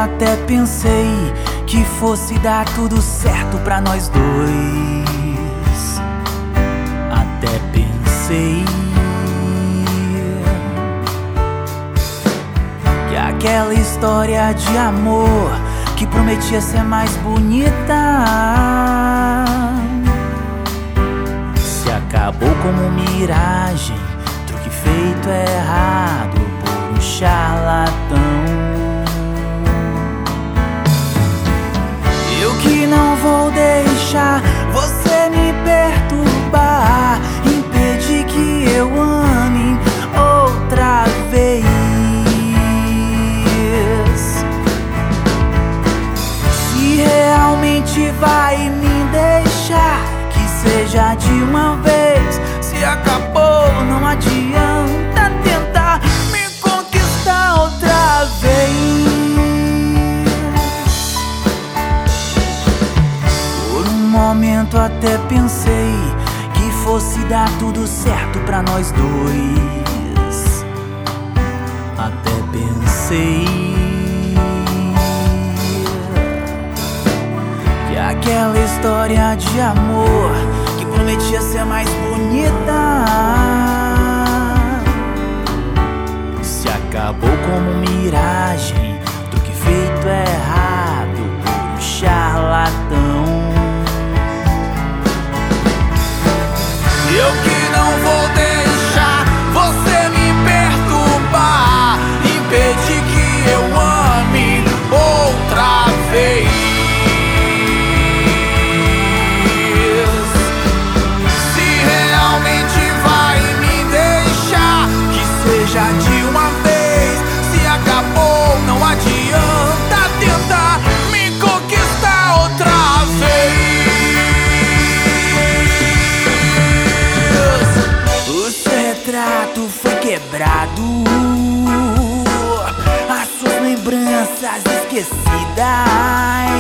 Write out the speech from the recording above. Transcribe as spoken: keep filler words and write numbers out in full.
até pensei que fosse dar tudo certo pra nós dois. Até pensei que aquela história de amor que prometia ser mais bonita se acabou como miragem, truque feito errado por um charlatão. Eu que não vou deixar você me perturbar, impedir que eu ame outra vez. Se realmente vai me deixar, que seja de uma vez. Se acabou, não adianta tentar me conquistar outra vez. Por um momento até pensei que fosse dar tudo certo pra nós dois. Até pensei que aquela história de amor que prometia ser mais bonita se acabou como miragem, truque feito errado por um charlatão. Eu que não vou deixar você me perturbar, impedir que eu ame outra vez. Se realmente vai me deixar, que seja de uma vez. Se acabou, não adianta tentar me conquistar outra vez. O seu retrato foi quebrado, as suas lembranças esquecidas.